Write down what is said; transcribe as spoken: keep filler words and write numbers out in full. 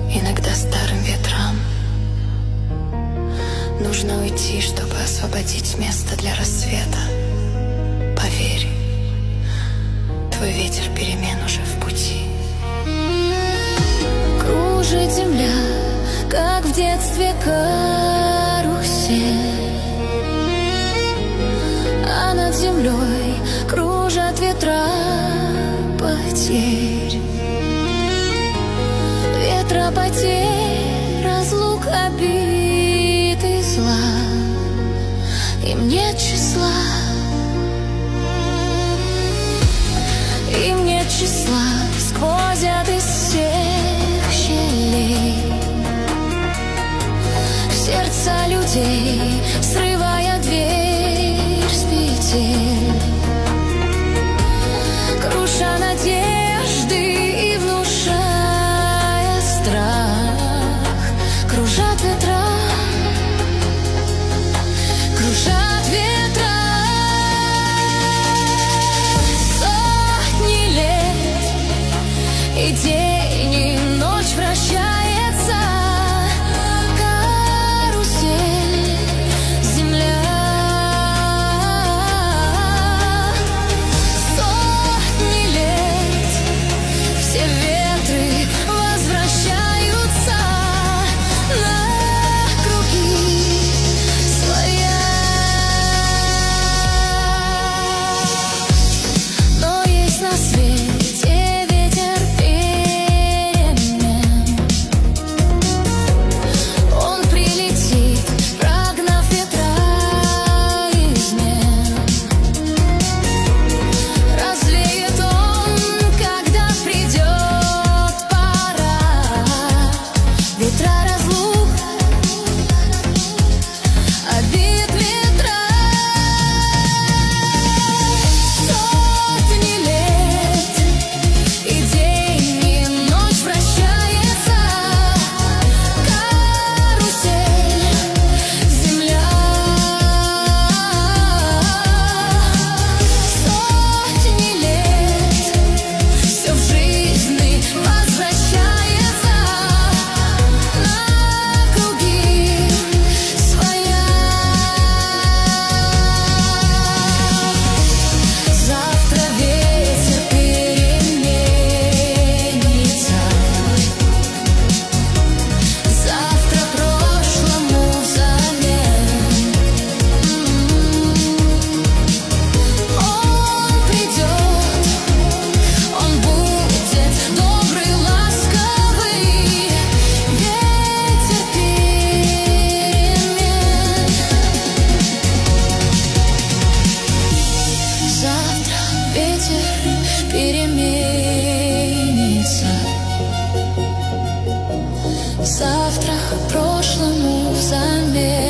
иногда старым ветрам. Нужно уйти, чтобы освободить место для рассвета. Поверь, твой ветер перемен уже в пути. Кружит земля, как в детстве карусель, а над землей кружат ветра потерь. Ветра потерь, разлук, обид и зла, им нет числа, им нет числа, сквозят из всех щелей в сердца людей, срывая дверь с петель, круша надежды и внушая страх. Кружат ветра, кружат ветра, сотни лет, и день, и ночь вращается карусель, земля. Сотни лет, все ветры возвращаются на круги своя. Но есть на свете ветер перемен. Он прилетит, прогнав ветра измен. Развеет он, когда придет пора. Ветра разлук, обид, ветра. Сотни лет, и день, и ночь вращается карусель, земля. Сотни лет, все в жизни возвращается на круги своя. Завтра ветер переменится, завтра прошлому взамен. Он придет, он будет добрый, ласковый, ветер перемен. Завтра ветер переменится, завтра прошлому взамен.